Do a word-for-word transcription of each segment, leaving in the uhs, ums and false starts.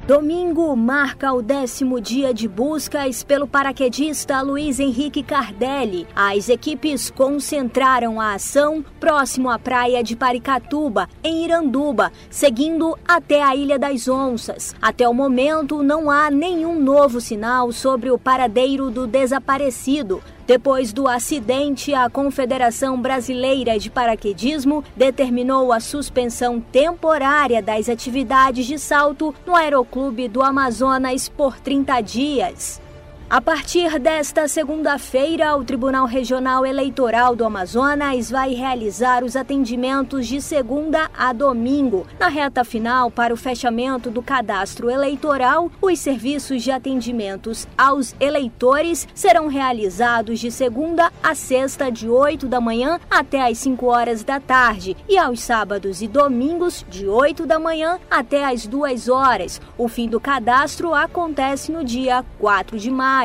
Domingo marca o décimo dia de buscas pelo paraquedista Luiz Henrique Cardelli. As equipes concentraram a ação próximo à praia de Paricatuba, em Iranduba, seguindo até a Ilha das Onças. Até o momento, não há nenhum novo sinal sobre o paradeiro do desaparecido. Depois do acidente, a Confederação Brasileira de Paraquedismo determinou a suspensão temporária das atividades de salto no Aeroclube do Amazonas por trinta dias. A partir desta segunda-feira, o Tribunal Regional Eleitoral do Amazonas vai realizar os atendimentos de segunda a domingo. Na reta final, para o fechamento do cadastro eleitoral, os serviços de atendimentos aos eleitores serão realizados de segunda a sexta, de oito da manhã até às cinco horas da tarde, e aos sábados e domingos, de oito da manhã até às duas horas. O fim do cadastro acontece no dia quatro de maio.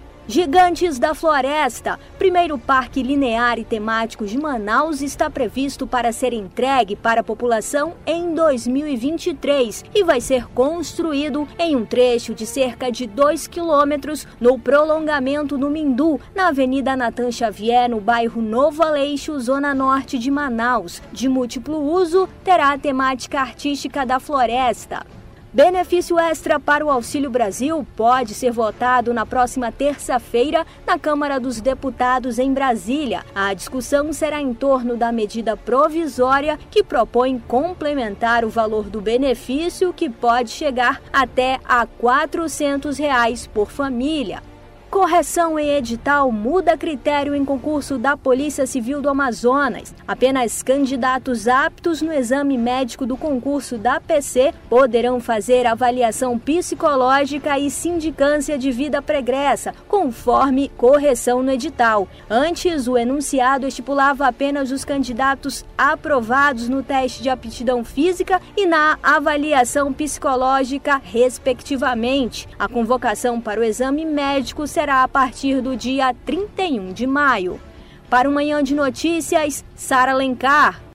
Gigantes da Floresta, primeiro parque linear e temático de Manaus, está previsto para ser entregue para a população em dois mil e vinte e três e vai ser construído em um trecho de cerca de dois quilômetros no prolongamento do Mindu, na Avenida Natan Xavier, no bairro Novo Aleixo, zona norte de Manaus. De múltiplo uso, terá a temática artística da floresta. Benefício extra para o Auxílio Brasil pode ser votado na próxima terça-feira na Câmara dos Deputados em Brasília. A discussão será em torno da medida provisória que propõe complementar o valor do benefício, que pode chegar até a quatrocentos reais por família. Correção em edital muda critério em concurso da Polícia Civil do Amazonas. Apenas candidatos aptos no exame médico do concurso da P C poderão fazer avaliação psicológica e sindicância de vida pregressa, conforme correção no edital. Antes, o enunciado estipulava apenas os candidatos aprovados no teste de aptidão física e na avaliação psicológica, respectivamente. A convocação para o exame médico será a partir do dia trinta e um de maio. Para o Manhã de Notícias, Sara Alencar.